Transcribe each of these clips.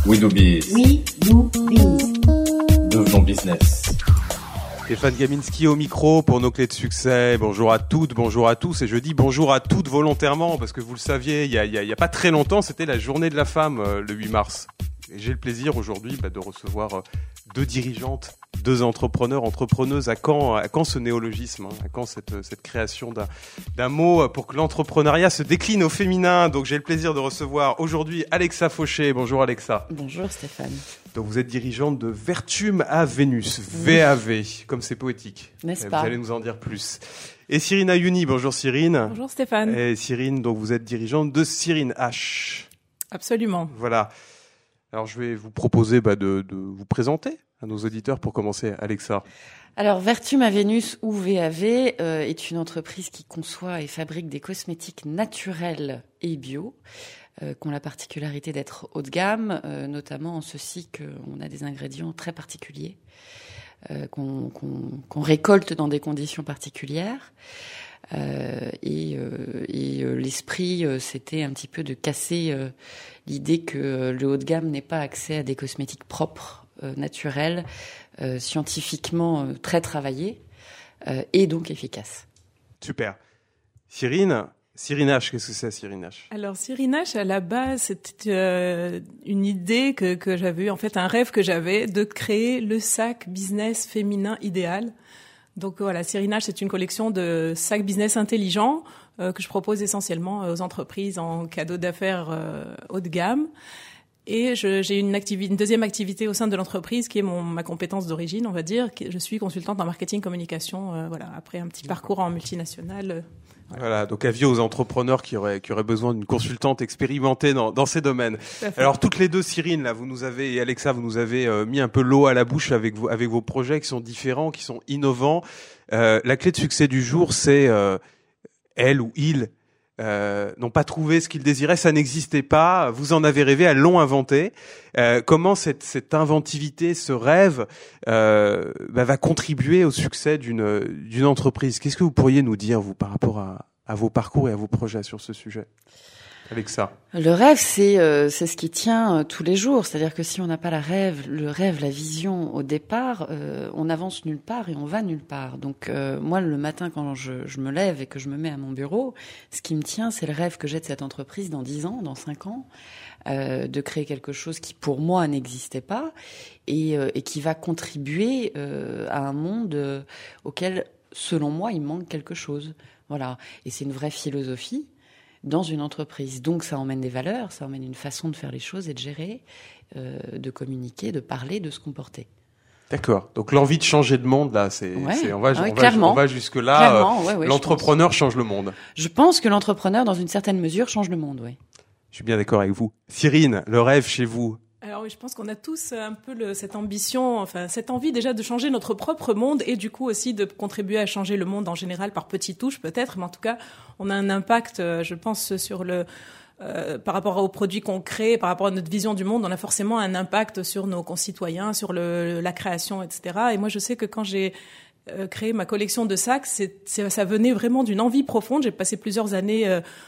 We do biz. We do biz. Devenons business. Stéphane Gaminski au micro pour nos clés de succès. Bonjour à toutes, bonjour à tous. Et je dis bonjour à toutes volontairement parce que vous le saviez, il y a pas très longtemps, c'était la journée de la femme, le 8 mars. Et j'ai le plaisir aujourd'hui de recevoir deux dirigeantes, deux entrepreneuses. À quand ce néologisme, à quand cette création d'un mot pour que l'entrepreneuriat se décline au féminin. Donc j'ai le plaisir de recevoir aujourd'hui Alexa Fauché. Bonjour Alexa. Bonjour Stéphane. Donc vous êtes dirigeante de Vertume à Vénus, VAV, comme c'est poétique. N'est-ce Vous pas ? allez nous en dire plus. Et Cyrine Ayouni, bonjour Cyrine. Bonjour Stéphane. Et Cyrine, donc vous êtes dirigeante de Cyrine H. Absolument. Voilà. Alors je vais vous proposer de vous présenter à nos auditeurs pour commencer, Alexa. Alors Vertume à Vénus ou VAV est une entreprise qui conçoit et fabrique des cosmétiques naturels et bio qui ont la particularité d'être haut de gamme, notamment en ceci qu'on a des ingrédients très particuliers qu'on récolte dans des conditions particulières. L'esprit, c'était un petit peu de casser l'idée que le haut de gamme n'ait pas accès à des cosmétiques propres, naturels, scientifiquement très travaillés et donc efficaces. Super. Cyrine H, qu'est-ce que c'est Cyrine H ? Alors Cyrine H, à la base, c'était une idée que j'avais eue, en fait un rêve que j'avais de créer le sac business féminin idéal. Donc voilà, Cyrine H, c'est une collection de sacs business intelligents que je propose essentiellement aux entreprises en cadeau d'affaires haut de gamme. Et j'ai une deuxième activité au sein de l'entreprise qui est ma compétence d'origine, on va dire. Je suis consultante en marketing communication, après un petit parcours en multinationale. Voilà, donc avis aux entrepreneurs qui auraient besoin d'une consultante expérimentée dans ces domaines. Alors toutes les deux, Cyrine, là, et Alexa, vous nous avez mis un peu l'eau à la bouche avec vos projets qui sont différents, qui sont innovants. La clé de succès du jour, c'est elle ou il n'ont pas trouvé ce qu'ils désiraient, ça n'existait pas. Vous en avez rêvé, elles l'ont inventé. Comment cette inventivité, ce rêve, va contribuer au succès d'une entreprise ? Qu'est-ce que vous pourriez nous dire, vous, par rapport à vos parcours et à vos projets sur ce sujet ? Alexa. Le rêve, c'est ce qui tient tous les jours. C'est-à-dire que si on n'a pas la vision au départ, on n'avance nulle part et on va nulle part. Donc moi, le matin, quand je me lève et que je me mets à mon bureau, ce qui me tient, c'est le rêve que j'ai de cette entreprise dans 10 ans, dans 5 ans, de créer quelque chose qui, pour moi, n'existait pas et qui va contribuer à un monde auquel, selon moi, il manque quelque chose. Voilà. Et c'est une vraie philosophie dans une entreprise. Donc ça emmène des valeurs, ça emmène une façon de faire les choses et de gérer, de communiquer, de parler, de se comporter. D'accord. Donc l'envie de changer de monde, là, on va jusque-là. Clairement, l'entrepreneur change le monde. Je pense que l'entrepreneur, dans une certaine mesure, change le monde, oui. Je suis bien d'accord avec vous. Cyrine, le rêve chez vous. Alors oui, je pense qu'on a tous un peu cette ambition, cette envie déjà de changer notre propre monde et du coup aussi de contribuer à changer le monde en général par petites touches peut-être, mais en tout cas, on a un impact, je pense, sur par rapport aux produits qu'on crée, par rapport à notre vision du monde, on a forcément un impact sur nos concitoyens, sur la création, etc. Et moi, je sais que quand j'ai créé ma collection de sacs, ça venait vraiment d'une envie profonde. J'ai passé plusieurs années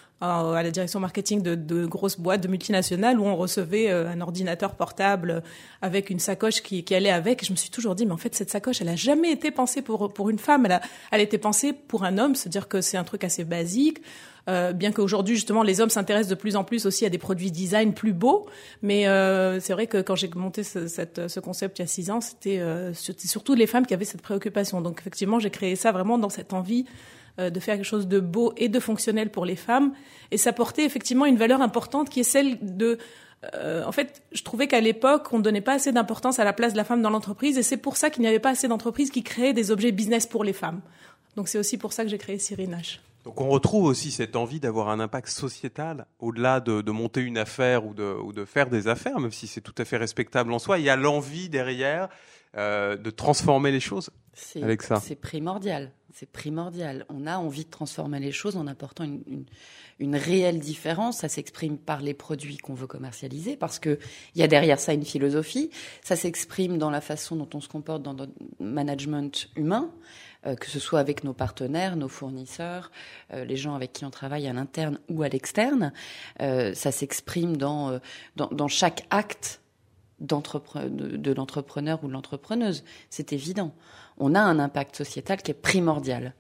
à la direction marketing de grosses boîtes, de multinationales, où on recevait un ordinateur portable avec une sacoche qui allait avec. Et je me suis toujours dit, mais en fait, cette sacoche, elle a jamais été pensée pour une femme. Elle a été pensée pour un homme, c'est-à-dire que c'est un truc assez basique. Bien qu'aujourd'hui, justement, les hommes s'intéressent de plus en plus aussi à des produits design plus beaux. Mais c'est vrai que quand j'ai monté ce concept il y a 6 ans, c'était surtout les femmes qui avaient cette préoccupation. Donc, effectivement, j'ai créé ça vraiment dans cette envie de faire quelque chose de beau et de fonctionnel pour les femmes. Et ça portait effectivement une valeur importante qui est celle de... en fait, je trouvais qu'à l'époque, on ne donnait pas assez d'importance à la place de la femme dans l'entreprise. Et c'est pour ça qu'il n'y avait pas assez d'entreprises qui créaient des objets business pour les femmes. Donc c'est aussi pour ça que j'ai créé Cyrine H. Donc on retrouve aussi cette envie d'avoir un impact sociétal, au-delà de monter une affaire ou de faire des affaires, même si c'est tout à fait respectable en soi. Il y a l'envie derrière de transformer les choses avec ça. C'est primordial. C'est primordial. On a envie de transformer les choses en apportant une réelle différence. Ça s'exprime par les produits qu'on veut commercialiser, parce que il y a derrière ça une philosophie. Ça s'exprime dans la façon dont on se comporte dans notre management humain, que ce soit avec nos partenaires, nos fournisseurs, les gens avec qui on travaille à l'interne ou à l'externe. Ça s'exprime dans chaque acte de l'entrepreneur ou de l'entrepreneuse. C'est évident. On a un impact sociétal qui est primordial.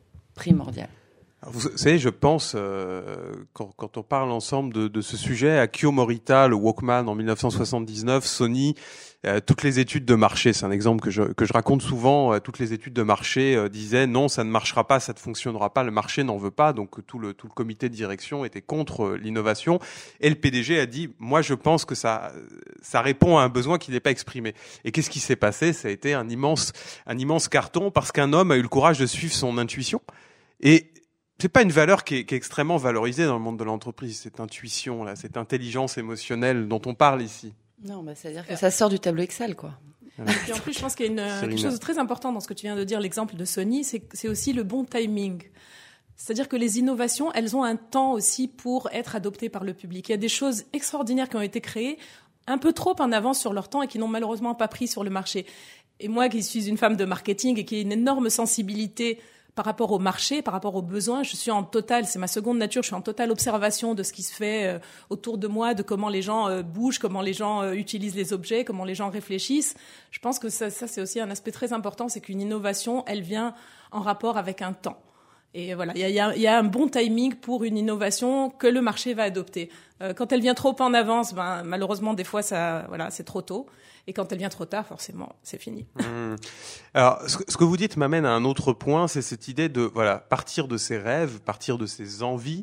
Vous savez, je pense, quand on parle ensemble de ce sujet, Akio Morita, le Walkman en 1979, Sony, toutes les études de marché, c'est un exemple que je raconte souvent, toutes les études de marché disaient non, ça ne marchera pas, ça ne fonctionnera pas, le marché n'en veut pas, donc tout le comité de direction était contre l'innovation, et le PDG a dit, moi je pense que ça répond à un besoin qui n'est pas exprimé. Et qu'est-ce qui s'est passé? Ça a été un immense carton, parce qu'un homme a eu le courage de suivre son intuition, et c'est pas une valeur qui est extrêmement valorisée dans le monde de l'entreprise, cette intuition là, cette intelligence émotionnelle dont on parle ici. Non, c'est-à-dire que ça sort du tableau Excel, quoi. Et en plus, je pense qu'il y a quelque chose de très important dans ce que tu viens de dire, l'exemple de Sony, c'est aussi le bon timing. C'est-à-dire que les innovations, elles ont un temps aussi pour être adoptées par le public. Il y a des choses extraordinaires qui ont été créées un peu trop en avance sur leur temps et qui n'ont malheureusement pas pris sur le marché. Et moi, qui suis une femme de marketing et qui ai une énorme sensibilité par rapport au marché, par rapport aux besoins, je suis en totale, c'est ma seconde nature, je suis en totale observation de ce qui se fait autour de moi, de comment les gens bougent, comment les gens utilisent les objets, comment les gens réfléchissent. Je pense que ça c'est aussi un aspect très important, c'est qu'une innovation, elle vient en rapport avec un temps. Et voilà, il y a un bon timing pour une innovation que le marché va adopter. Quand elle vient trop en avance, malheureusement, des fois, c'est trop tôt. Et quand elle vient trop tard, forcément, c'est fini. Alors, ce que vous dites m'amène à un autre point, c'est cette idée de partir de ses rêves, partir de ses envies,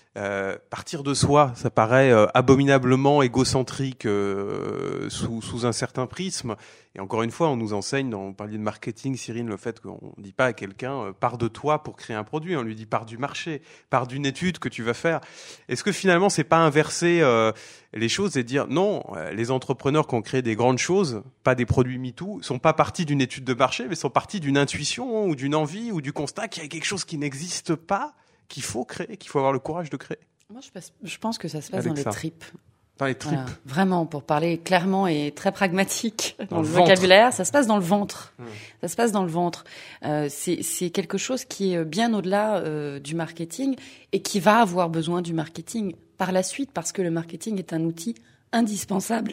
partir de soi. Ça paraît abominablement égocentrique sous un certain prisme. Et encore une fois, on nous enseigne, on parlait de marketing, Cyrine, le fait qu'on ne dit pas à quelqu'un pars de toi pour créer un produit. On lui dit pars du marché, pars d'une étude que tu vas faire. Est-ce que finalement, c'est pas inverser les choses et dire non, les entrepreneurs qui ont créé des grandes choses, pas des produits MeToo, sont pas partis d'une étude de marché, mais sont partis d'une intuition ou d'une envie ou du constat qu'il y a quelque chose qui n'existe pas, qu'il faut créer, qu'il faut avoir le courage de créer. Moi, je pense que ça se passe dans les tripes. Dans les tripes. Voilà. Vraiment, pour parler clairement et très pragmatique dans le vocabulaire, ça se passe dans le ventre. Ça se passe dans le ventre. C'est quelque chose qui est bien au-delà du marketing et qui va avoir besoin du marketing par la suite, parce que le marketing est un outil indispensable.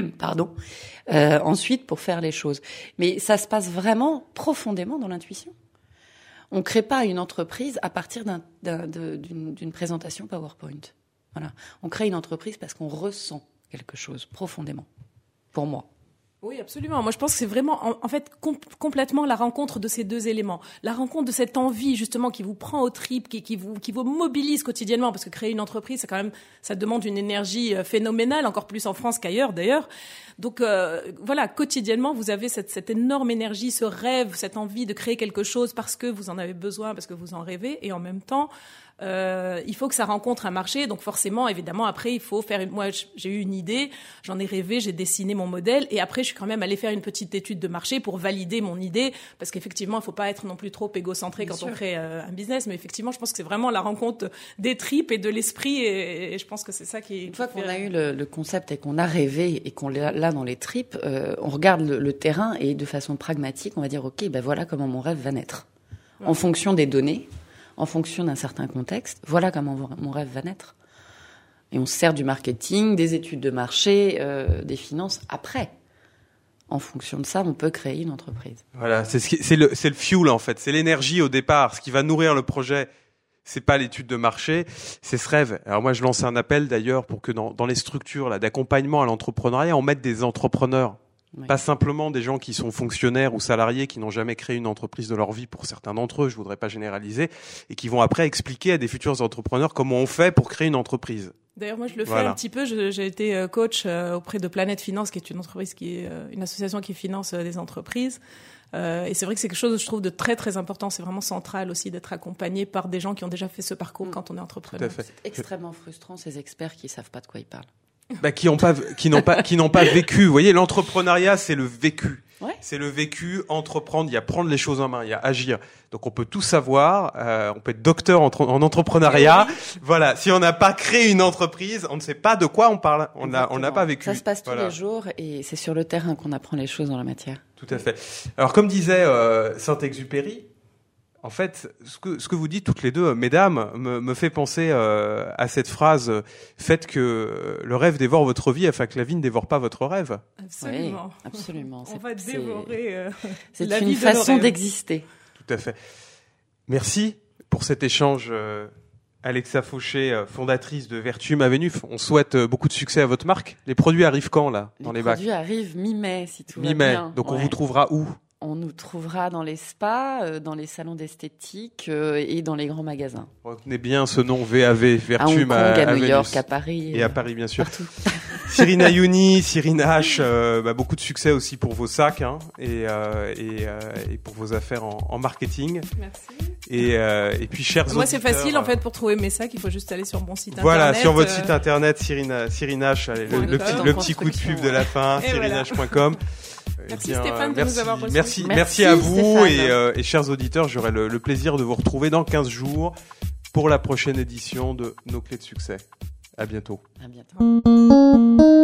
Ensuite, pour faire les choses. Mais ça se passe vraiment profondément dans l'intuition. On crée pas une entreprise à partir d'une présentation PowerPoint. Voilà. On crée une entreprise parce qu'on ressent quelque chose profondément. Pour moi. Oui, absolument. Moi, je pense que c'est vraiment, en fait, complètement la rencontre de ces deux éléments. La rencontre de cette envie, justement, qui vous prend aux tripes, qui vous mobilise quotidiennement, parce que créer une entreprise, ça demande une énergie phénoménale, encore plus en France qu'ailleurs, d'ailleurs. Donc, voilà, quotidiennement, vous avez cette énorme énergie, ce rêve, cette envie de créer quelque chose parce que vous en avez besoin, parce que vous en rêvez, et en même temps, il faut que ça rencontre un marché. Donc forcément, évidemment, après, il faut faire moi, j'ai eu une idée, j'en ai rêvé, j'ai dessiné mon modèle, et après, je suis quand même allée faire une petite étude de marché pour valider mon idée, parce qu'effectivement, il faut pas être non plus trop égocentré quand on crée un business, mais effectivement, je pense que c'est vraiment la rencontre des tripes et de l'esprit, et je pense que c'est ça qui est... Une fois qu'on a eu le concept et qu'on a rêvé et qu'on l'a dans les tripes, on regarde le terrain et de façon pragmatique, on va dire, ok, voilà comment mon rêve va naître. Ouais. En fonction des données, en fonction d'un certain contexte, voilà comment mon rêve va naître. Et on se sert du marketing, des études de marché, des finances après. En fonction de ça, on peut créer une entreprise. Voilà, c'est le fuel en fait, c'est l'énergie au départ, ce qui va nourrir le projet. C'est pas l'étude de marché, c'est ce rêve. Alors moi, je lance un appel d'ailleurs pour que dans les structures là d'accompagnement à l'entrepreneuriat, on mette des entrepreneurs. Oui. Pas simplement des gens qui sont fonctionnaires ou salariés qui n'ont jamais créé une entreprise de leur vie, pour certains d'entre eux, je voudrais pas généraliser, et qui vont après expliquer à des futurs entrepreneurs comment on fait pour créer une entreprise. D'ailleurs, moi, je le fais un petit peu. J'ai été coach auprès de Planète Finance, qui est une entreprise une association qui finance des entreprises. Et c'est vrai que c'est quelque chose que je trouve de très très important. C'est vraiment central aussi d'être accompagné par des gens qui ont déjà fait ce parcours quand on est entrepreneur. C'est extrêmement frustrant, ces experts qui savent pas de quoi ils parlent. Qui n'ont pas vécu. Vous voyez, l'entrepreneuriat, c'est le vécu. Ouais. C'est le vécu, entreprendre, il y a prendre les choses en main, il y a agir. Donc on peut tout savoir, on peut être docteur en entrepreneuriat. Oui. Voilà, si on n'a pas créé une entreprise, on ne sait pas de quoi on parle. On n'a pas vécu. Ça se passe tous les jours et c'est sur le terrain qu'on apprend les choses dans la matière. Tout à fait. Alors comme disait Saint-Exupéry, En fait, ce que vous dites toutes les deux, mesdames, me fait penser à cette phrase « Faites que le rêve dévore votre vie afin que la vie ne dévore pas votre rêve ». Absolument. Oui, absolument. On va dévorer c'est la une vie de façon nos rêves. d'exister. Tout à fait. Merci pour cet échange, Alexa Fauché, fondatrice de Vertuum Avenue. On souhaite beaucoup de succès à votre marque. Les produits arrivent quand, là, dans les bacs ? Les produits arrivent mi-mai, si tout va Mi-mai. bien. Donc on Ouais. vous trouvera où ? On nous trouvera dans les spas, dans les salons d'esthétique et dans les grands magasins. Retenez bien ce nom VAV, À Hong Vertuum Kong, à New Avenue. York, à Paris. Et à Paris, bien sûr. Partout. Cyrine Ayouni, Cyrine H, beaucoup de succès aussi pour vos sacs et pour vos affaires en marketing. Merci. Et puis, chers Moi, auditeurs, c'est facile, en fait, pour trouver mes sacs, il faut juste aller sur mon site voilà, internet. sur votre site internet, Cyrine H, allez, Point le com. petit coup de pub Construction, de la fin, Et voilà. cyrineh.com. Merci Stéphane de nous avoir reçus. Merci Merci à vous Stéphane. et chers auditeurs, j'aurai le plaisir de vous retrouver dans 15 jours pour la prochaine édition de Nos Clés de Succès. À bientôt. À bientôt.